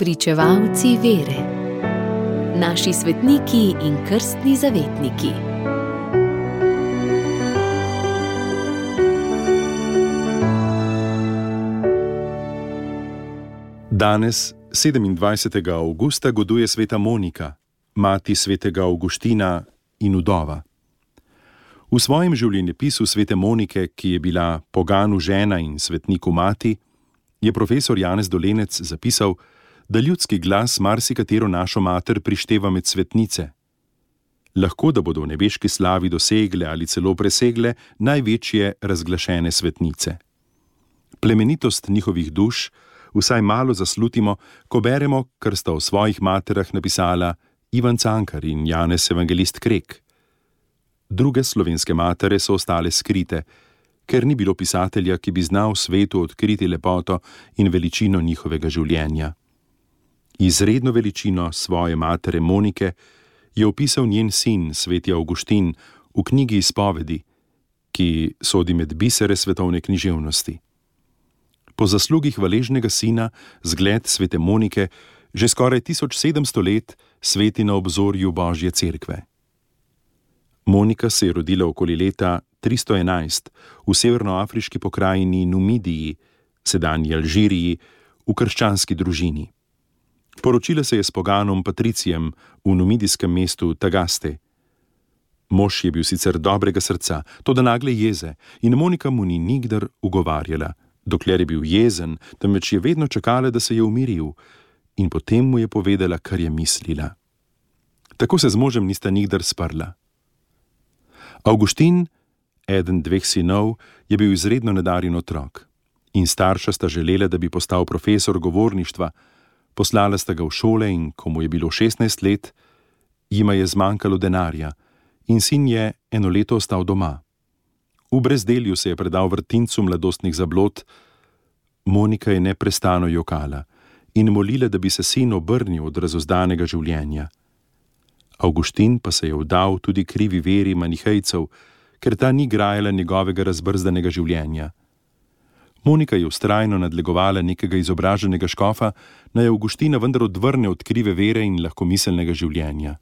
Spričevalci vere. Naši svetniki in krstni zavetniki. Danes, 27. avgusta, goduje sveta Monika, mati svetega Avguština in vdova. V svojem življenjepisu svete Monike, ki je bila poganu žena in svetniku mati, je profesor Janez Dolenec zapisal, da ljudski glas marsikatero našo mater prišteva med svetnice. Lahko, da bodo v nebeški slavi dosegle ali celo presegle največje razglašene svetnice. Plemenitost njihovih duš vsaj malo zaslutimo, ko beremo, kar sta o svojih materah napisala Ivan Cankar in Janez Evangelist Krek. Druge slovenske matere so ostale skrite, ker ni bilo pisatelja, ki bi znal svetu odkriti lepoto in veličino njihovega življenja. Izredno veličino svoje matere Monike je opisal njen sin, sveti Avguštin, v knjigi Izpovedi, ki sodi med bisere svetovne književnosti. Po zaslugi hvaležnega sina, zgled svete Monike, že skoraj 1700 let sveti na obzorju Božje cerkve. Monika se je rodila okoli leta 311 v severnoafriški pokrajini Numidiji, sedanji Alžiriji, v krščanski družini. Poročila se je s poganom Patricijem v numidijskem mestu Tagaste. Mož je bil sicer dobrega srca, toda nagle jeze, in Monika mu ni nikdar ugovarjala, dokler je bil jezen, temveč je vedno čakala, da se je umiril, in potem mu je povedala, kar je mislila. Tako se z možem nista nikdar sprla. Avguštin, eden dveh sinov, je bil izredno nadarjen otrok in starša sta želela, da bi postal profesor govorništva. Poslala sta ga v šole in ko mu je bilo 16 let, jima je zmanjkalo denarja in sin je eno leto ostal doma. V brezdelju se je predal vrtincu mladostnih zablod. Monika je neprestano jokala in molila, da bi se sin obrnil od razuzdanega življenja. Avguštin pa se je vdal tudi krivi veri manihejcev, ker ta ni grajala njegovega razbrzdanega življenja. Monika je vztrajno nadlegovala nekega izobraženega škofa, naj Avguština vendar odvrne od krive vere in lahkomiselnega življenja.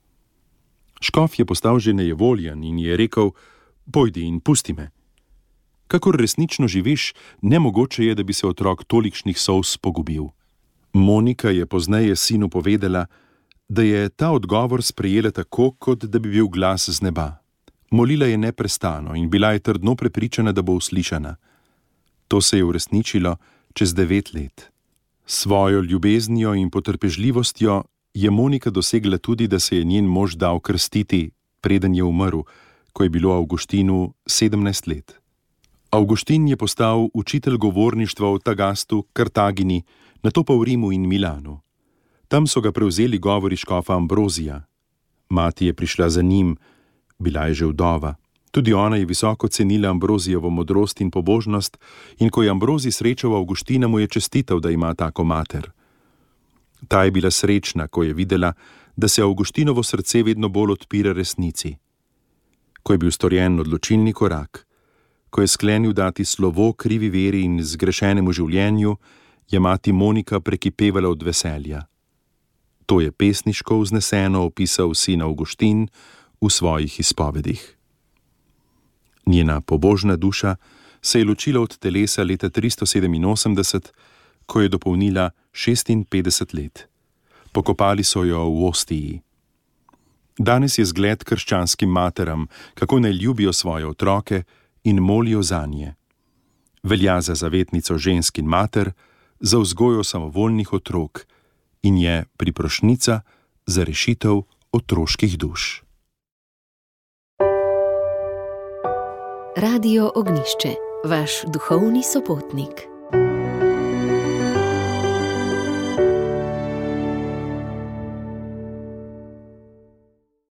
Škof je postal že nejevoljen in je rekel: "Pojdi in pusti me. Kakor resnično živiš, nemogoče je, da bi se otrok tolikšnih solz pogubil." Monika je pozneje sinu povedala, da je ta odgovor sprejela tako, kot da bi bil glas z neba. Molila je neprestano in bila je trdno prepričana, da bo uslišana. To se je uresničilo čez 9 let. Svojo ljubeznijo in potrpežljivostjo je Monika dosegla tudi, da se je njen mož dal krstiti, preden je umrl, ko je bilo Avguštinu 17 let. Avguštin je postal učitelj govorništva v Tagastu, Kartagini, nato pa v Rimu in Milanu. Tam so ga prevzeli govori škofa Ambrozija. Mati je prišla za njim, bila je že vdova. Tudi ona je visoko cenila Ambrozijevo modrost in pobožnost in ko je Ambrozij srečal Avguština, mu je čestital, da ima tako mater. Ta je bila srečna, ko je videla, da se Avguštinovo srce vedno bolj odpira resnici. Ko je bil storjen odločilni korak, ko je sklenil dati slovo krivi veri in zgrešenemu življenju, je mati Monika prekipevala od veselja. To je pesniško vzneseno opisal sin Avguštin v svojih izpovedih. Njena pobožna duša se je ločila od telesa leta 387, ko je dopolnila 56 let. Pokopali so jo v Ostiji. Danes je zgled krščanskim materam, kako naj ljubijo svoje otroke in molijo zanje. Velja za zavetnico žensk in mater, za vzgojo samovoljnih otrok in je priprošnica za rešitev otroških duš. Radio Ognjišče, vaš duhovni sopotnik.